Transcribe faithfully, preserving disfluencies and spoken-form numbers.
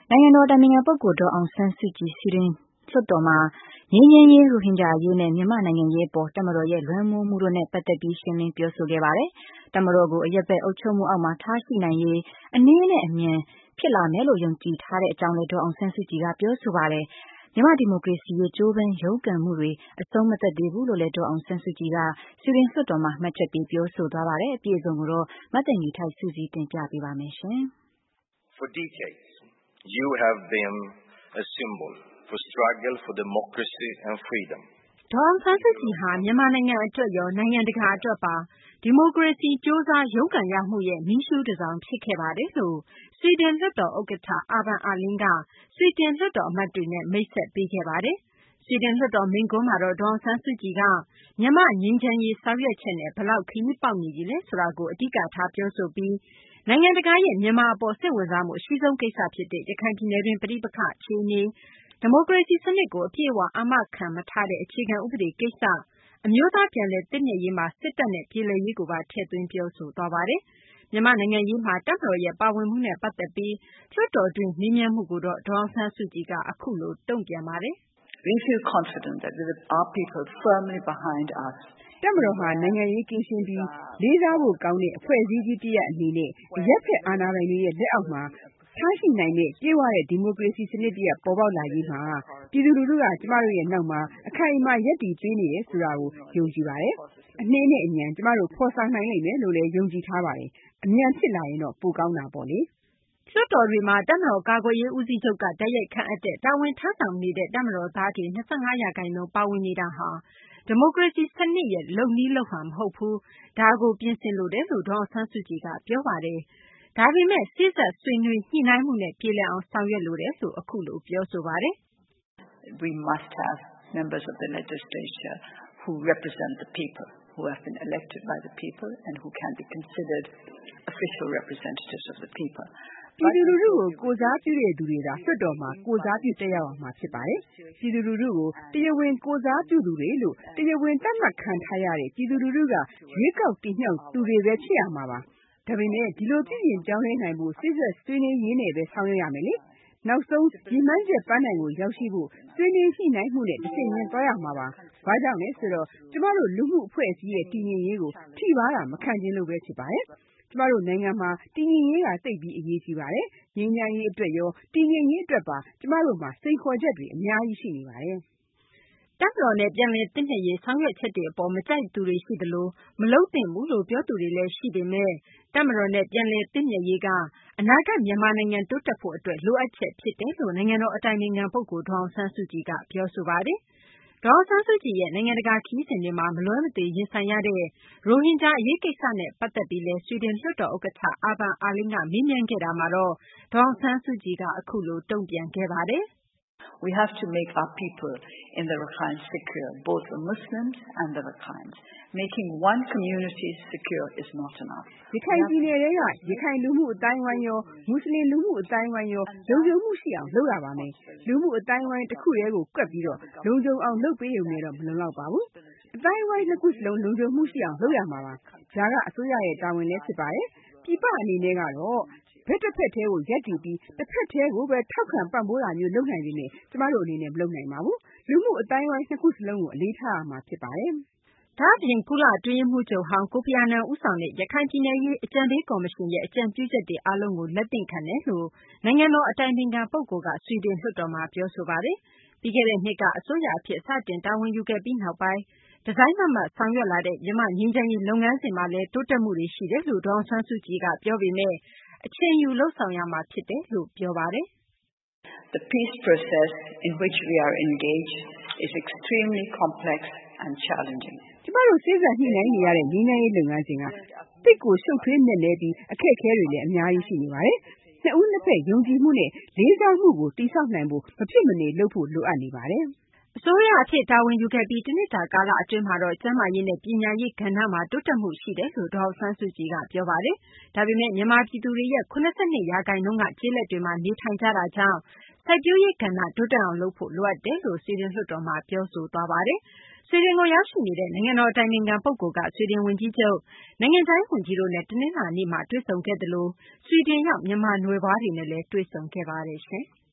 နိုင်ငံတော်အတိုင်ပင်ခံပုဂ္ဂိုလ်ဒေါ်အောင်ဆန်းစုကြည်ဆွီဒင်လွှတ်တော်မှာငြိမ်းချမ်းရေးရိုဟင်ဂျာအရေးနဲ့မြန်မာ့နိုင်ငံရေးအပေါ်တပ်မတော်ရဲ့လွှမ်းမိုးမှုတို့နဲ့ပတ်သက်ပြီးရှင်းလင်းပြောဆိုခဲ့ပါတယ်။တပ်မတော်ကိုအရပ်ဘက်အုပ်ချုပ်မှုအောက်မှာထားရှိနိုင်ရေးအနည်းနဲ့အမြန်ဖြစ်လာမယ်လို့ယုံကြည်ထားတဲ့အကြောင်းလည်းဒေါ်အောင်ဆန်းစုကြည်ကပြောဆိုပါတယ်။မြန်မာဒီမိုကရေစီရေးကြိုးပမ်းရုန်းကန်မှုတွေအဆုံးမသတ်သေးဘူးလို့လည်းဒေါ်အောင်ဆန်းစုကြည်ကဆွီဒင်လွှတ်တော်မှာမှတ်ချက်ပေးပြောဆိုသွားပါတယ်။အပြည့်အစုံကိုတော့မသိင်္ဂီထိုက်စုစည်းတင်ပြပေးပါမယ်ရှင်။ For decades, you have been a symbol for struggle for democracy and freedom. ဒေါ်အောင်ဆန်းစုကြည်ဟာမြန်မာနိုင်ငံအတွက်ရောနိုင်ငံတကာအတွက်ပါဒီမိုကရေစီကြိုးစားရုန်းကန်ရမှုရဲ့မီးရှူးတစ်စောင်ဖြစ်ခဲ့ပါတယ်လို့ဆွီဒင်လွှတ်တော်ဥက္ကဋ္ဌအာဗန်အာလင်းကဆွီဒင်လွှတ်တော်အမတ်တွေနဲ့မိတ်ဆက်ပေးခဲ့ပါတယ်။ဆွီဒင်လွှတ်တော်မိန့်ခွန်းမှာတော့ဒေါ်အောင်ဆန်းစုကြည်ကမြန်မာငြိမ်းချမ်းရေးဆောင်ရွက်ချက်နဲ့ဘလောက်ခရီးပေါက်နေပြီလဲဆိုတာကိုအဓိကထားပြောဆိုပြီးနိုင်ငံတကာရဲ့မြန်မာအပေါ်စိတ်ဝင်စားမှုအရှိဆုံးကိစ္စဖြစ်တဲ့ရခိုင်ပြည်နယ်တွင်ပြည်ပခအခြေအနေဒီမိုကရေစီစနစ်ကိုအပြည့်အဝအာမခံမထားတဲ့အခြေခံဥပဒေကိစ္စအမျိုးသားပြန်လည်သင့်မြတ်ရေးမှာစစ်တပ်နဲ့ပြည်လည်ရေးကိုပါထည့်သွင်းပြောဆိုသွားပါတယ်။မြန်မာနိုင်ငံရေးမှာတပ်မတော်ရဲ့ပါဝင်မှုနဲ့ပတ်သက်ပြီးလွှတ်တော်တွင်မေးမြန်းမှုကိုတော့ဒေါ်အောင်ဆန်းစုကြည်ကအခုလိုတုံ့ပြန်ပါတယ်။ We feel confident that with our people firmly behind us တပ်မတော်ဟာနိုင်ငံရေးကင်းရှင်းပြီးလေးစားဖို့ကောင်းတဲ့အဖွဲ့အစည်းကြီးတစ်ရပ်အနေနဲ့အရက်ဖက်အာဏာပိုင်တွေရဲ့လက်အောက်မှာထားရှိနိုင်တဲ့ပြေဝတဲ့ဒီမိုကရေစီစနစ်တစ်ရပ်ပေါ်ပေါက်လာရေးမှာပြည်သူလူထုကကျမတို့ရဲ့နောက်မှာအခိုင်အမာရပ်တည်ပေးနေတယ်ဆိုတာကိုယုံကြည်ပါတယ်။အနှင်းနဲ့အမြန်ကျမတို့ဖော်ဆောင်နိုင်လိမ့်မယ်လို့လည်းယုံကြည်ထားပါတယ်။အမြန်ဖြစ်လာရင်တော့ပိုကောင်းတာပေါ့လေ။လွှတ်တော်တွေမှာတပ်မတော်ကာကွယ်ရေးဦးစီးချုပ်ကတိုက်ရိုက်ခန့်အပ်တဲ့တာဝန်ထမ်းဆောင်နေတဲ့တပ်မတော်သားတွေ၂၅ရာခိုင်နှုန်းပါဝင်နေတာဟာဒီမိုကရေစီစနစ်ရဲ့လုပ်နည်းလုပ်ဟန်မဟုတ်ဘူး။ဒါကိုပြင်ဆင်လိုတယ်လို့ဒေါ်အောင်ဆန်းစုကြည်ကပြောပါတယ်။ဒါပေမဲ့စေ့စပ်ဆွေးနွေးညှိနှိုင်းမှုနဲ့ပြေလည်အောင်ဆောင်ရွက်လိုတယ်လို့အခုလိုပြောဆိုပါတယ်။ We must have members of the legislature who represent the people, who have been elected by the people and who can be considered official representatives of the people. ပြည်သူလူထုကိုကိုစားပြုတဲ့သူတွေသာလွှတ်တော်မှာကိုစားပြုတက်ရောက်အောင်မှာဖြစ်ပါတယ်။ပြည်သူလူထုကိုတရားဝင်ကိုစားပြုသူတွေလို့တရားဝင်သတ်မှတ်ခံထားရတဲ့ပြည်သူလူထုကရွေးကောက်တင်မြှောက်သူတွေပဲဖြစ်ရမှာပါ။ဒါပေမဲ့ဒီလိုပြည်ရင်ပြောင်းလဲနိုင်ဖို့စစ်ဆက်ဆွေးနွေးရင်းနဲ့ပဲဆောင်ရွက်ရမယ်လေ။နောက်ဆုံးရည်မှန်းချက်ပန်းတိုင်ကိုရောက်ရှိဖို့ဆွေးနွေးညှိနှိုင်းမှုနဲ့တစ်ချိန်ချင်းသွားရမှာပါ။ဘာကြောင့်လဲဆိုတော့ကျမတို့လူမှုအဖွဲ့အစည်းရဲ့တည်ငြိမ်ရေးကိုထိပါးတာမခံခြင်းလို့ပဲဖြစ်ပါတယ်။ကျမတို့နိုင်ငံမှာတည်ငြိမ်ရေးကသိပ်ပြီးအရေးကြီးပါတယ်။ငြိမ်းချမ်းရေးအတွက်ရောတည်ငြိမ်ရေးအတွက်ပါကျမတို့မှာစိန်ခေါ်ချက်တွေအများကြီးရှိနေပါတယ်။တပ်မတော်နဲ့ပြန်လည်သင့်မြတ်ရေးဆောင်ရွက်ချက်တွေအပေါ်မကြိုက်သူတွေရှိသလိုမလုပ်သင့်ဘူးလို့ပြောသူတွေလည်းရှိပေမဲ့တပ်မတော်နဲ့ပြန်လည်သင့်မြတ်ရေးကအနာဂတ်မြန်မာနိုင်ငံတိုးတက်ဖို့အတွက်လိုအပ်ချက်ဖြစ်တယ်လို့နိုင်ငံတော်အတိုင်ပင်ခံပုဂ္ဂိုလ်ဒေါ်အောင်ဆန်းစုကြည်ကပြောဆိုပါတယ်။ဒေါ်အောင်ဆန်းစုကြည်ရဲ့နိုင်ငံတကာခရီးစဉ်တွေမှာမလွဲမသွေရင်ဆိုင်ရတဲ့ရိုဟင်ဂျာအရေးကိစ္စနဲ့ပတ်သက်ပြီးလဲဆွီဒင်လွှတ်တော်ဥက္ကဋ္ဌအာဗန်အာလင်းကမေးမြန်းခဲ့တာမှာတော့ဒေါ်အောင်ဆန်းစုကြည်ကအခုလိုတုံ့ပြန်ခဲ့ပါတယ်။ We have to make our people in the Rakhine secure, both the Muslims and the Rakhines. Making one community secure is not enough. ရခိုင်ပြည်နယ်ထဲကရခိုင်လူမှုအတိုင်းဝိုင်းရောမွတ်စလင်လူမှုအတိုင်းဝိုင်းရောလုံခြုံမှုရှိအောင်လုပ်ရပါမယ်။လူမှုအတိုင်းဝိုင်းတစ်ခုတည်းကိုကွက်ပြီးတော့လုံခြုံအောင်လုပ်ပေးရုံနဲ့တော့မလုံလောက်ပါဘူး။အတိုင်းဝိုင်းတစ်ခုစလုံးလုံခြုံမှုရှိအောင်လုပ်ရမှာပါ။ဒါကအစိုးရရဲ့တာဝန်လည်းဖြစ်ပါတယ်။ပြည်ပအနေနဲ့ကတော့ဘက်တစ်ဖက်သေးကိုရက်တည်ပြီးတစ်ဖက်သေးကိုပဲထောက်ခံပံ့ပိုးတာမျိုးလုပ်နိုင်နေတယ်ကျမတို့အနေနဲ့မလုပ်နိုင်ပါဘူးလူမှုအတိုင်းဝိုင်းနှစ်ခုစလုံးကိုအလေးထားရမှာဖြစ်ပါတယ်ဒါ့အပြင်ကုလအတွင်းရေးမှူးချုပ်ဟောင်းကိုဖီအာနန်ဦးဆောင်တဲ့ရခိုင်ပြည်နယ်ရေးအကြံပေးကော်မရှင်ရဲ့အကြံပြုချက်တွေအားလုံးကိုလက်သင့်ခံတယ်လို့နိုင်ငံတော်အတိုင်ပင်ခံပုဂ္ဂိုလ်ကဆွီဒင်လွှတ်တော်မှာပြောဆိုပါတယ်ပြီးခဲ့တဲ့နှစ်ကအစိုးရအဖြစ်စတင်တာဝန်ယူခဲ့ပြီးနောက်ပိုင်းဒီဇိုင်းမမတ်ဆောင်ရွက်လာတဲ့မြန်မာငြိမ်းချမ်းရေးလုပ်ငန်းစဉ်မှာလည်းတိုးတက်မှုတွေရှိတယ်လို့ဒေါအောင်ဆန်းစုကြည်ကပြောပေမဲ့အချိန်ယူလှုပ်ဆောင်ရမှာဖြစ်တယ်လို့ပြောပါတယ် The peace process in which we are engaged is extremely complex and challenging. ကျမတို့စိတ်ဆက်ညှိနှိုင်းနေရတဲ့ငြိမ်းချမ်းရေးလုပ်ငန်းစဉ်ကတိတ်ကိုရှုပ်ထွေးမြင့်နေပြီးအခက်အခဲတွေလည်းအများကြီးရှိနေပါတယ်။နှစ်ဦးနှစ်ဖက်ယုံကြည်မှုနဲ့လေးစားမှုကိုတည်ဆောက်နိုင်ဖို့မဖြစ်မနေလုပ်ဖို့လိုအပ်နေပါတယ်။အစိုးရအဖြစ်တာဝန်ယူခဲ့ပြီးတနှစ်တာကာလအတွင်းမှာတော့ကျန်းမာရေးနဲ့ပညာရေးကဏ္ဍမှာတိုးတက်မှုရှိတယ်လို့ဒေါ်အောင်ဆန်းစုကြည်ကပြောပါတယ်။ဒါပေမဲ့မြန်မာပြည်သူတွေရဲ့ခုနစ်ဆယ့်နှစ်ရာခိုင်နှုန်းကကျေးလက်တွေမှာနေထိုင်ကြတာကြောင့်စစိုက်ပျိုးရေးကဏ္ဍတိုးတက်အောင်လုပ်ဖို့လိုအပ်တယ်လို့ ဆွီဒင်လွှတ်တော်မှာပြောဆိုသွားပါတယ်။ ဆွီဒင်ကိုရောက်ရှိနေတဲ့ နိုင်ငံတော်အတိုင်ပင်ခံပုဂ္ဂိုလ်က ဆွီဒင်ဝန်ကြီးချုပ်၊ နိုင်ငံခြားရေးဝန်ကြီးတို့နဲ့ တနင်္လာနေ့မှာတွေ့ဆုံခဲ့သလို ဆွီဒင်ရောက်မြန်မာနွယ်ဖွားတွေနဲ့လည်းတွေ့ဆုံခဲ့ပါတယ်။